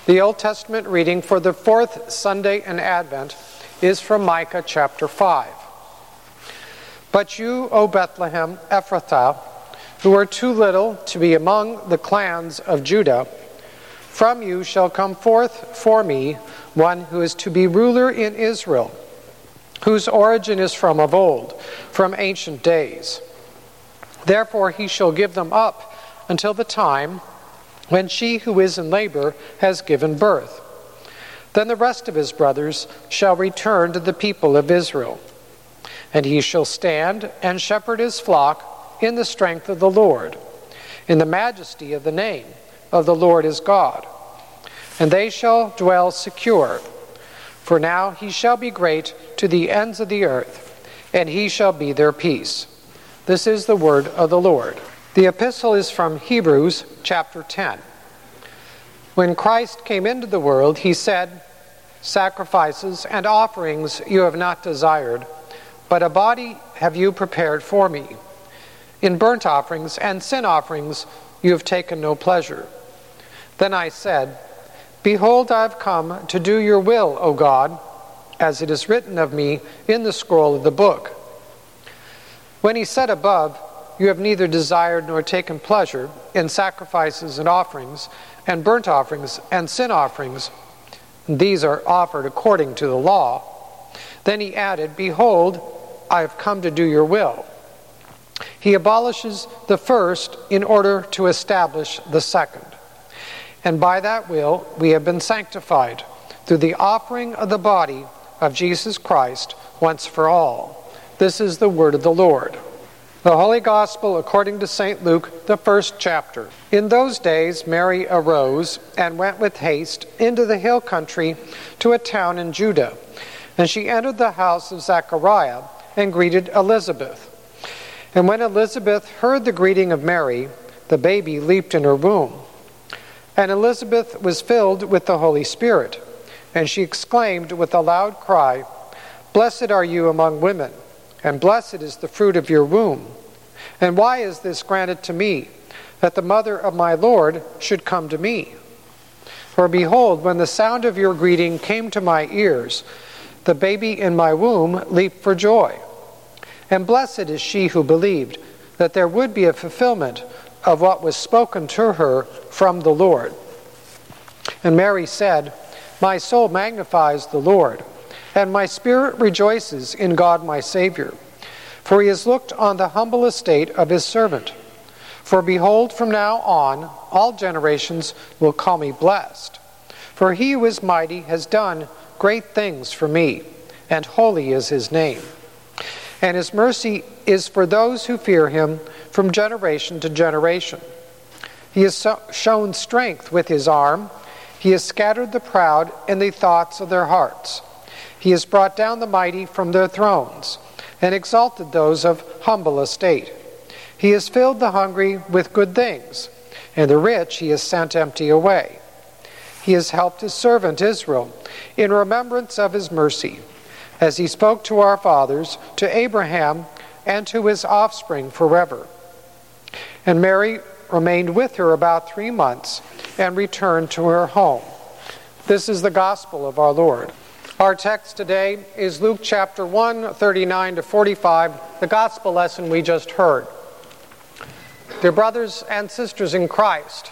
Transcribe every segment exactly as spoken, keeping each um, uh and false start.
The Old Testament reading for the fourth Sunday in Advent is from Micah chapter five. But you, O Bethlehem Ephrathah, who are too little to be among the clans of Judah, from you shall come forth for me one who is to be ruler in Israel, whose origin is from of old, from ancient days. Therefore he shall give them up until the time when she who is in labor has given birth. Then the rest of his brothers shall return to the people of Israel. And he shall stand and shepherd his flock in the strength of the Lord, in the majesty of the name of the Lord his God. And they shall dwell secure. For now he shall be great to the ends of the earth, and he shall be their peace. This is the word of the Lord. The epistle is from Hebrews chapter ten. When Christ came into the world, he said, "Sacrifices and offerings you have not desired, but a body have you prepared for me. In burnt offerings and sin offerings you have taken no pleasure." Then I said, "Behold, I have come to do your will, O God, as it is written of me in the scroll of the book." When he said above, "You have neither desired nor taken pleasure in sacrifices and offerings, and burnt offerings and sin offerings, and these are offered according to the law," then he added, "Behold, I have come to do your will." He abolishes the first in order to establish the second. And by that will we have been sanctified through the offering of the body of Jesus Christ once for all. This is the word of the Lord. The Holy Gospel according to Saint Luke, the first chapter. In those days Mary arose and went with haste into the hill country to a town in Judah. And she entered the house of Zechariah and greeted Elizabeth. And when Elizabeth heard the greeting of Mary, the baby leaped in her womb. And Elizabeth was filled with the Holy Spirit, and she exclaimed with a loud cry, "Blessed are you among women, and blessed is the fruit of your womb. And why is this granted to me, that the mother of my Lord should come to me? For behold, when the sound of your greeting came to my ears, the baby in my womb leaped for joy. And blessed is she who believed that there would be a fulfillment of what was spoken to her from the Lord." And Mary said, "My soul magnifies the Lord, and my spirit rejoices in God my Savior. For he has looked on the humble estate of his servant. For behold, from now on all generations will call me blessed. For he who is mighty has done great things for me, and holy is his name. And his mercy is for those who fear him from generation to generation. He has so shown strength with his arm. He has scattered the proud in the thoughts of their hearts. He has brought down the mighty from their thrones, and exalted those of humble estate. He has filled the hungry with good things, and the rich he has sent empty away. He has helped his servant Israel in remembrance of his mercy, as he spoke to our fathers, to Abraham, and to his offspring forever." And Mary remained with her about three months and returned to her home. This is the gospel of our Lord. Our text today is Luke chapter one, thirty-nine to forty-five, the gospel lesson we just heard. Dear brothers and sisters in Christ,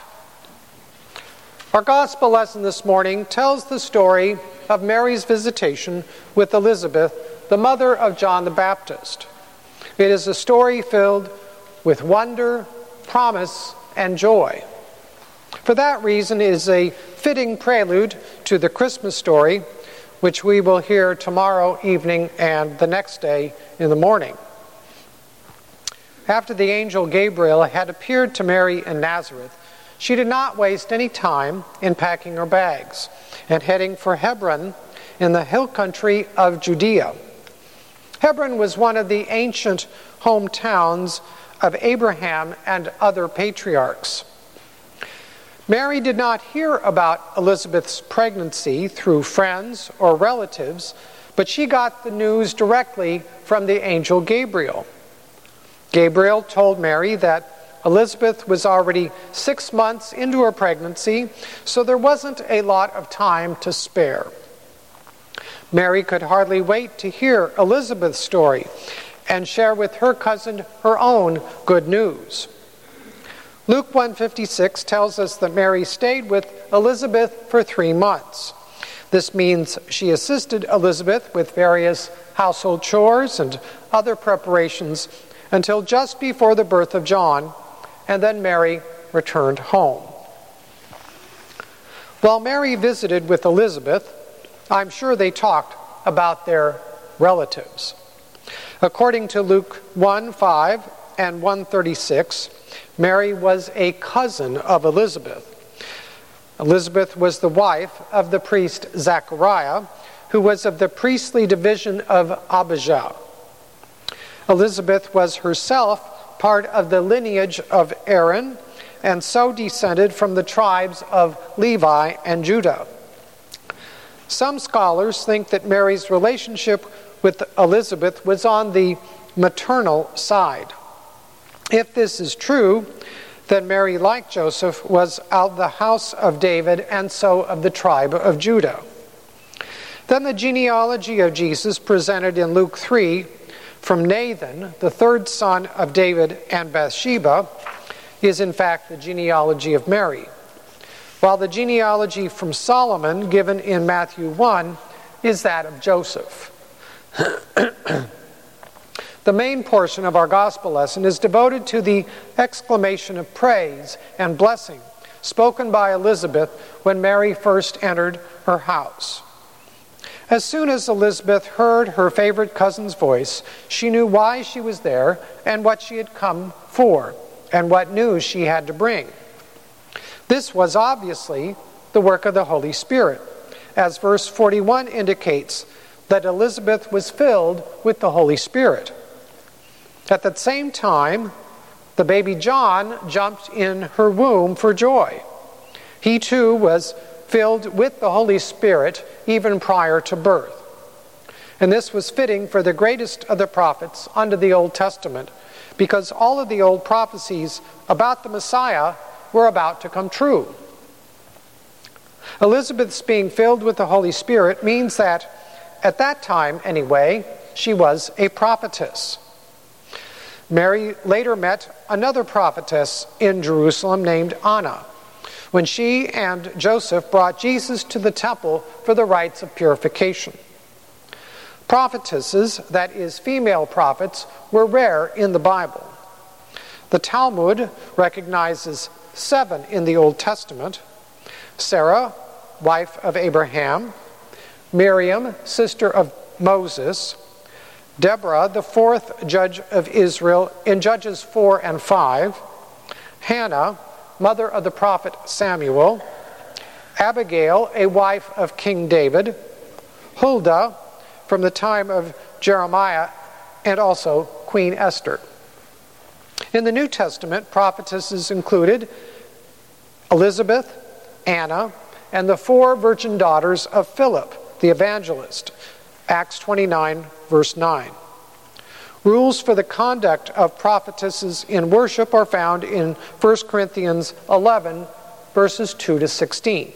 our gospel lesson this morning tells the story of Mary's visitation with Elizabeth, the mother of John the Baptist. It is a story filled with wonder, promise, and joy. For that reason, it is a fitting prelude to the Christmas story, which we will hear tomorrow evening and the next day in the morning. After the angel Gabriel had appeared to Mary in Nazareth, she did not waste any time in packing her bags and heading for Hebron in the hill country of Judea. Hebron was one of the ancient hometowns of Abraham and other patriarchs. Mary did not hear about Elizabeth's pregnancy through friends or relatives, but she got the news directly from the angel Gabriel. Gabriel told Mary that Elizabeth was already six months into her pregnancy, so there wasn't a lot of time to spare. Mary could hardly wait to hear Elizabeth's story and share with her cousin her own good news. Luke one fifty-six tells us that Mary stayed with Elizabeth for three months. This means she assisted Elizabeth with various household chores and other preparations until just before the birth of John, and then Mary returned home. While Mary visited with Elizabeth, I'm sure they talked about their relatives. According to Luke one five and one thirty-six, Mary was a cousin of Elizabeth. Elizabeth was the wife of the priest Zachariah, who was of the priestly division of Abijah. Elizabeth was herself part of the lineage of Aaron, and so descended from the tribes of Levi and Judah. Some scholars think that Mary's relationship with Elizabeth was on the maternal side. If this is true, then Mary, like Joseph, was of the house of David and so of the tribe of Judah. Then the genealogy of Jesus presented in Luke three from Nathan, the third son of David and Bathsheba, is in fact the genealogy of Mary, while the genealogy from Solomon given in Matthew one is that of Joseph. The main portion of our gospel lesson is devoted to the exclamation of praise and blessing spoken by Elizabeth when Mary first entered her house. As soon as Elizabeth heard her favorite cousin's voice, she knew why she was there and what she had come for, and what news she had to bring. This was obviously the work of the Holy Spirit, as verse forty-one indicates that Elizabeth was filled with the Holy Spirit. At the same time, the baby John jumped in her womb for joy. He too was filled with the Holy Spirit even prior to birth. And this was fitting for the greatest of the prophets under the Old Testament, because all of the old prophecies about the Messiah were about to come true. Elizabeth's being filled with the Holy Spirit means that, at that time anyway, she was a prophetess. Mary later met another prophetess in Jerusalem named Anna, when she and Joseph brought Jesus to the temple for the rites of purification. Prophetesses, that is, female prophets, were rare in the Bible. The Talmud recognizes seven in the Old Testament: Sarah, wife of Abraham; Miriam, sister of Moses; Deborah, the fourth judge of Israel in Judges four and five; Hannah, mother of the prophet Samuel; Abigail, a wife of King David; Huldah, from the time of Jeremiah, and also Queen Esther. In the New Testament, prophetesses included Elizabeth, Anna, and the four virgin daughters of Philip, the evangelist, Acts twenty-nine, verse nine. Rules for the conduct of prophetesses in worship are found in First Corinthians eleven, verses two to sixteen.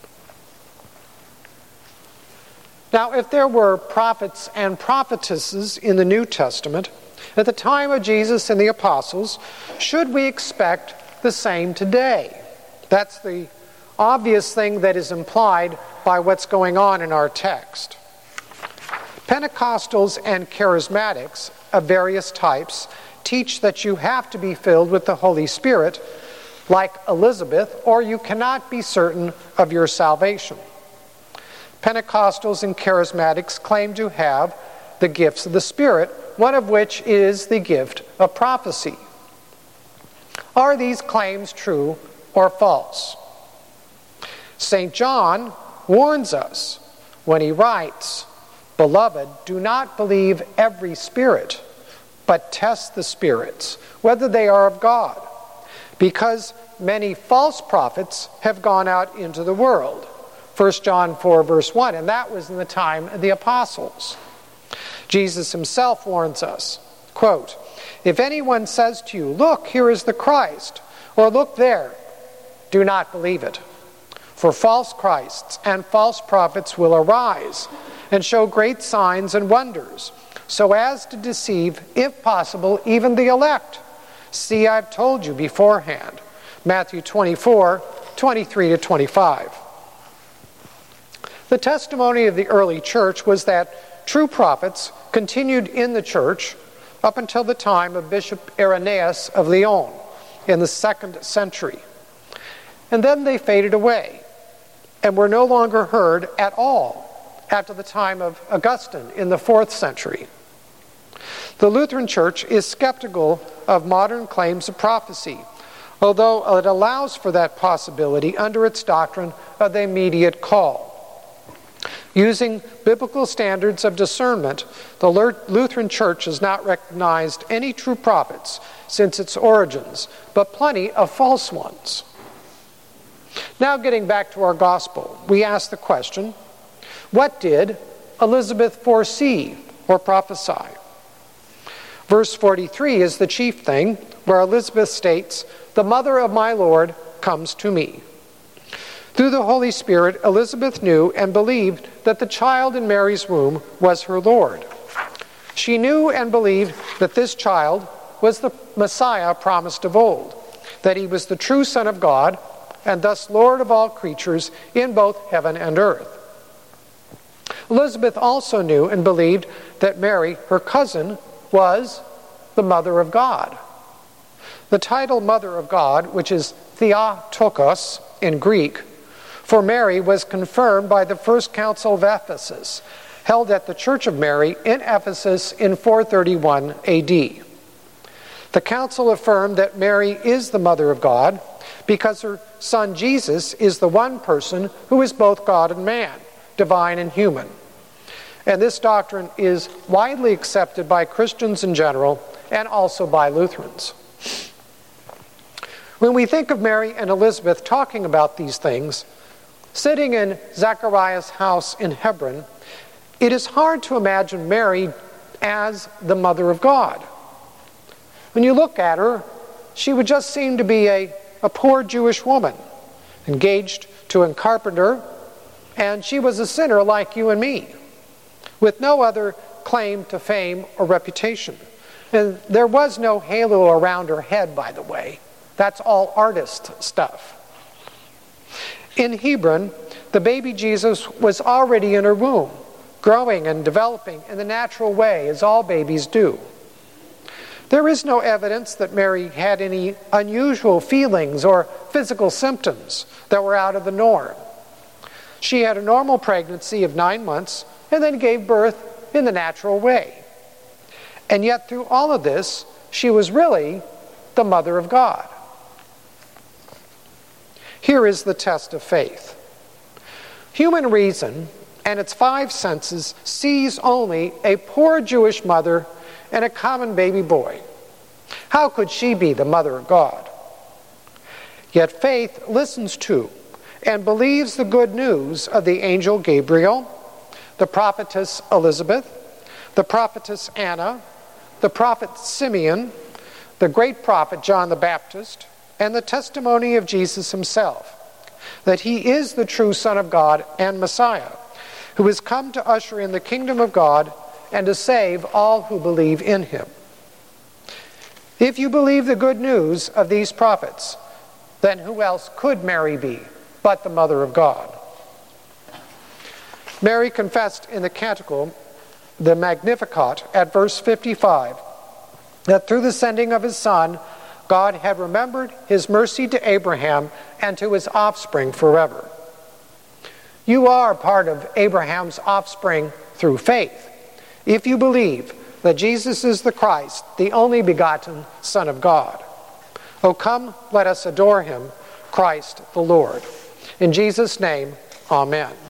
Now, if there were prophets and prophetesses in the New Testament at the time of Jesus and the apostles, should we expect the same today? That's the obvious thing that is implied by what's going on in our text. Pentecostals and charismatics of various types teach that you have to be filled with the Holy Spirit, like Elizabeth, or you cannot be certain of your salvation. Pentecostals and charismatics claim to have the gifts of the Spirit, one of which is the gift of prophecy. Are these claims true or false? Saint John warns us when he writes, "Beloved, do not believe every spirit, but test the spirits, whether they are of God, because many false prophets have gone out into the world." First John four, verse one, and that was in the time of the apostles. Jesus himself warns us, quote, If anyone says to you, 'Look, here is the Christ,' or 'Look there,' do not believe it. For false Christs and false prophets will arise and show great signs and wonders, so as to deceive, if possible, even the elect. See, I've told you beforehand." Matthew twenty-four, twenty-three to twenty-five. The testimony of the early church was that true prophets continued in the church up until the time of Bishop Irenaeus of Lyon in the second century. And then they faded away and were no longer heard at all after the time of Augustine in the fourth century. The Lutheran Church is skeptical of modern claims of prophecy, although it allows for that possibility under its doctrine of the immediate call. Using biblical standards of discernment, the Lutheran Church has not recognized any true prophets since its origins, but plenty of false ones. Now, getting back to our gospel, we ask the question, what did Elizabeth foresee or prophesy? Verse forty-three is the chief thing, where Elizabeth states, "The mother of my Lord comes to me." Through the Holy Spirit, Elizabeth knew and believed that the child in Mary's womb was her Lord. She knew and believed that this child was the Messiah promised of old, that he was the true Son of God, and thus Lord of all creatures in both heaven and earth. Elizabeth also knew and believed that Mary, her cousin, was the Mother of God. The title Mother of God, which is Theotokos in Greek, for Mary was confirmed by the First Council of Ephesus, held at the Church of Mary in Ephesus in four thirty-one A D. The council affirmed that Mary is the Mother of God because her son Jesus is the one person who is both God and man, divine and human. And this doctrine is widely accepted by Christians in general and also by Lutherans. When we think of Mary and Elizabeth talking about these things, sitting in Zechariah's house in Hebron, it is hard to imagine Mary as the Mother of God. When you look at her, she would just seem to be a, a poor Jewish woman, engaged to a carpenter, and she was a sinner like you and me, with no other claim to fame or reputation. And there was no halo around her head, by the way. That's all artist stuff. In Hebron, the baby Jesus was already in her womb, growing and developing in the natural way, as all babies do. There is no evidence that Mary had any unusual feelings or physical symptoms that were out of the norm. She had a normal pregnancy of nine months and then gave birth in the natural way. And yet through all of this, she was really the Mother of God. Here is the test of faith. Human reason and its five senses sees only a poor Jewish mother and a common baby boy. How could she be the Mother of God? Yet faith listens to and believes the good news of the angel Gabriel, the prophetess Elizabeth, the prophetess Anna, the prophet Simeon, the great prophet John the Baptist, and the testimony of Jesus himself, that he is the true Son of God and Messiah, who has come to usher in the kingdom of God and to save all who believe in him. If you believe the good news of these prophets, then who else could Mary be but the Mother of God? Mary confessed in the canticle, the Magnificat, at verse fifty-five, that through the sending of his Son, God had remembered his mercy to Abraham and to his offspring forever. You are part of Abraham's offspring through faith, if you believe that Jesus is the Christ, the only begotten Son of God. Oh, come, let us adore him, Christ the Lord. In Jesus' name, amen.